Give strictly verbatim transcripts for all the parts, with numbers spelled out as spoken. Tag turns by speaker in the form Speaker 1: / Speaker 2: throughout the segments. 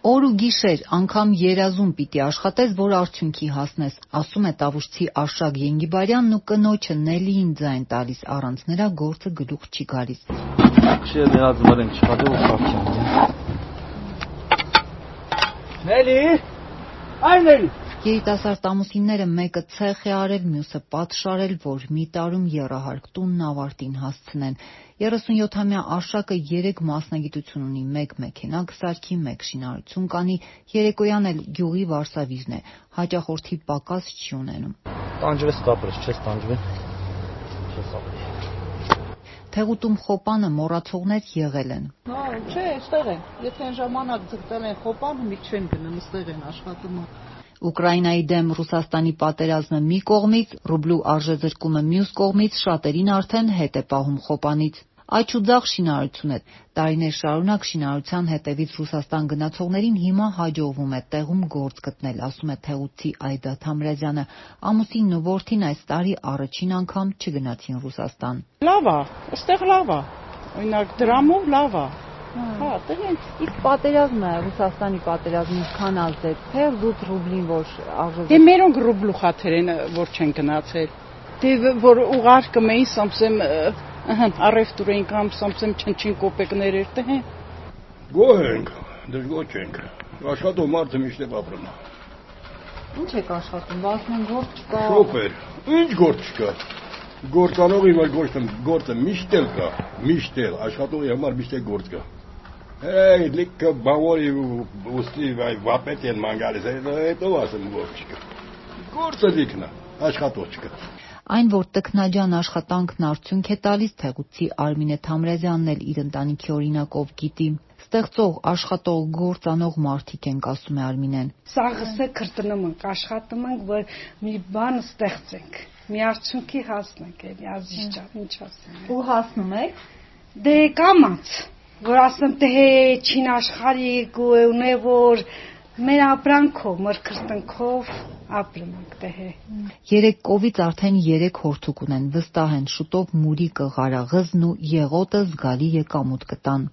Speaker 1: Օր ու գիշեր անգամ երազում պիտի աշխատես, որ արդյունքի հասնես, ասում է տավուշցի Արշակ Ենգիբարյանն ու կնոջը Նելիին ձայն տալիս, առանց նրա գործը գլուխ չի գալիս։
Speaker 2: Չէ, ներածմար ենք չխադով ու խարչեմ։ Նելի, այն Նելի։
Speaker 1: Երիտասարդ ամուսինները մեկը ցեխ է արել, մյուսը պատշարել, որ մի տարում եռահարկ տունն ավարտին հասցնեն։ երեսունյոթամյա Արշակը երեք մասնագիտություն ունի, մեկ մեքենա կսարքի, մեկ շինարարություն կանի, երեկոյան էլ գյուղի վարսավիրն է, հաճախորդի պակաս չի ունենում։
Speaker 2: Տանջվես կապրես, չես տանջվի, չես ապրի։
Speaker 1: Թեղուտում խոպանը մոռացողներ եղել են։
Speaker 3: Հա, չէ, այստեղ են, եթե այն ժամանակ ձգտել են խոպանը, մի չեն գնում, այստեղ են աշխատում։
Speaker 1: Ուկրաինայի դեմ Ռուսաստանի պատերազմը մի կողմից, ռուբլու արժեզրկումը մյուս կողմից շատերին արդեն հետ է պահում խոպանից։ Աջ ու ձախ շինարարություն է։ Տարիներ շարունակ շինարարության հետևից Ռուսաստան գնացողներին հիմա հաջողվում է տեղում գործ գտնել, ասում է թեղուտցի Այդա Թամրազյանը։ Ամուսինն ու որդին այս տարի առաջին անգամ չգնացին Ռուսաստան։
Speaker 3: Լավ է, այստեղ լավ է։ Օրինակ դրամով լավ է։ Հա, տղեն։
Speaker 1: Իսկ պատերազմը, Ռուսաստանի պատերազմը ինչքան ազդեց, թե զուտ ռուբլին որ արժեզրկում։
Speaker 3: Դե մերոնք ռուբլու խաթեր են, որ չեն գնացել։ Դե որ ուղարկում էին, սամսեմ առևտուր էին կամ սամսեմ չնչին կոպեկներ էր, թե։
Speaker 4: Գոհ ենք, դժգոհ չենք։ Աշխատող մարդը միշտ է ապրում։
Speaker 1: Ինչ եք աշխատում, բացում գործ չկա։
Speaker 4: Շոֆեր, ինչ գործ չկա։ Գործանողի որ գործը միշտ էլ կա, միշտ էլ աշխատողի համար միշտ է գործ կա։ Hey, լիքը բավարի ուստի վապետ են մանգալիս, հետո ասեմ գործ չկա։ Գործը լիքն է, աշխատող չկա։
Speaker 1: Այն, որ տքնաջան աշխատանքն արդյունք է տալիս, թեղուտցի Արմինե Թամրազյանն էլ իր ընտանիքի օրինակով գիտի։ Ստեղծող, աշխատող, գործանող մարդիկ ենք, ասում է Արմինեն։
Speaker 5: Սաղսը քրտնում ենք, աշխատում ենք, որ մի բան ստեղծենք, մի արդյունքի հասնենք, էլի ազիջան, ինչ ասեմ։
Speaker 1: Ու հասնում եք։
Speaker 5: Դե կամած, որ ասեմ թե չին աշխարհիկ ու ունե որ մեր ապրանքով, մեր քրտնքով ապրում ենք թե։
Speaker 1: Երեք կովից արդեն երեք հորթուկ ունեն, վստահ են շուտով մուրի կղարաղզն ու եղոտը զգալի եկամուտ կտան։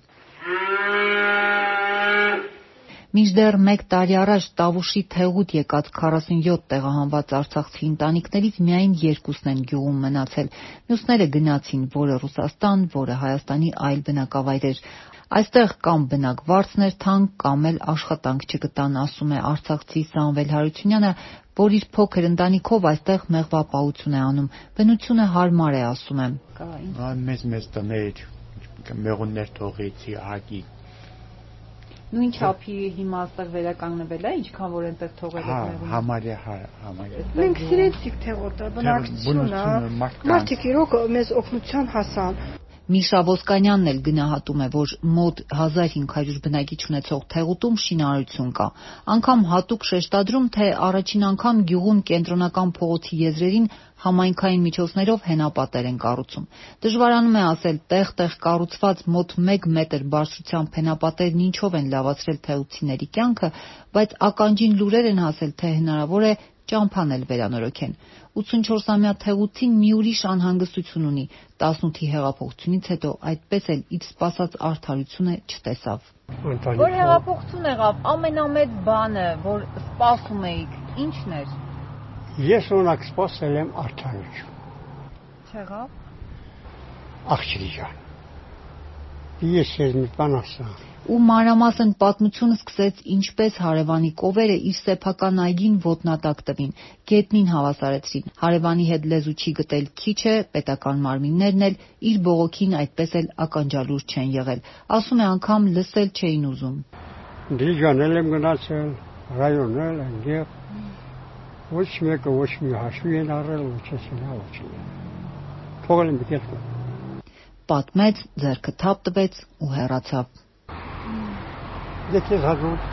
Speaker 1: Մինչդեռ մեկ տարի առաջ Տավուշի Թեղուտ եկած քառասունյոթ տեղահանված արցախցի ընտանիքներից միայն երկուսն են գյուղում մնացել, մյուսները գնացին, որը Ռուսաստան, որը Հայաստանի այլ բնակավայրեր։ Այստեղ կամ բնակ վարձներ թանկ, կամ էլ աշխատանք չգտան, ասում է արցախցի Սամվել Հարությունյանը, որ իր փոքր ընտանիքով այստեղ մեղվապահություն է անում։ Բնությունը հարմար է, ասում է։
Speaker 6: Մեծ մեծ տներ, մեղուններ թողեցի, ահագի։
Speaker 1: Նույն չափի հիմա այստեղ վերականգնվել է, ինչքան որ այնտեղ թողել եք մեղուն։
Speaker 6: Համարյա, համարյա։
Speaker 5: Մենք սիրեցիք Թեղուտը, բնակչությունը, մարդիկ իրոք մեզ օգնության հասան։
Speaker 1: Միշա Ոսկանյանն էլ գնահատում է, որ մոտ հազար հինգ հարյուր բնակիչ ունեցող Թեղուտում շինարարություն կա։ Անգամ հատուկ շեշտադրում, թե առաջին անգամ գյուղում կենտրոնական փողոցի եզրերին համայնքային միջոցներով հենապատեր են կառուցում։ Դժվարանում է ասել, տեղ-տեղ կառուցված մոտ մեկ մետր բարձրությամբ հենապատերն ինչով են լավացրել թեղուտցիների կյանքը, բայց ականջին լուրեր են հասել, թե հնարավոր է ճամփան էլ վերանորոգեն։ ութսունչորսամյա Թեղուտցին մի ուրիշ անհանգստություն ունի, տասնութի հեղափոխությունից հետո այդպես էլ իր սպասած արդարությունը չտեսավ։
Speaker 7: Որ հեղափոխություն եղավ, ամենամեծ բանը, որ սպասում էիք, ի՞նչն էր։
Speaker 8: Ես օրինակ սպասել եմ արդարություն։
Speaker 7: Չեղավ։
Speaker 8: Աղջիկի ջան։ Ես ես մի բան ասա։
Speaker 1: Ու մանրամասն պատմությունը սկսեց ինչպես հարևանի կովերը իր սեփական այգին ոտնատակ տվին, գետնին հավասարեցրին, հարևանի հետ լեզու չի գտել քիչ է, պետական մարմիններն էլ իր բողոքին այդպես էլ ականջալուր չեն եղել, ասում է անգամ լսել չէին ուզում։
Speaker 8: Դիժանել եմ գնացել, ռայոնել են և ոչ մեկը ոչ մի հաշվի են առել, ոչ էսին հա ոչ են, թողել եմ բկերկը։
Speaker 1: Պատմեց, ձեռքը թափ տվեց ու հեռացավ։
Speaker 8: Դե քեզ հաջող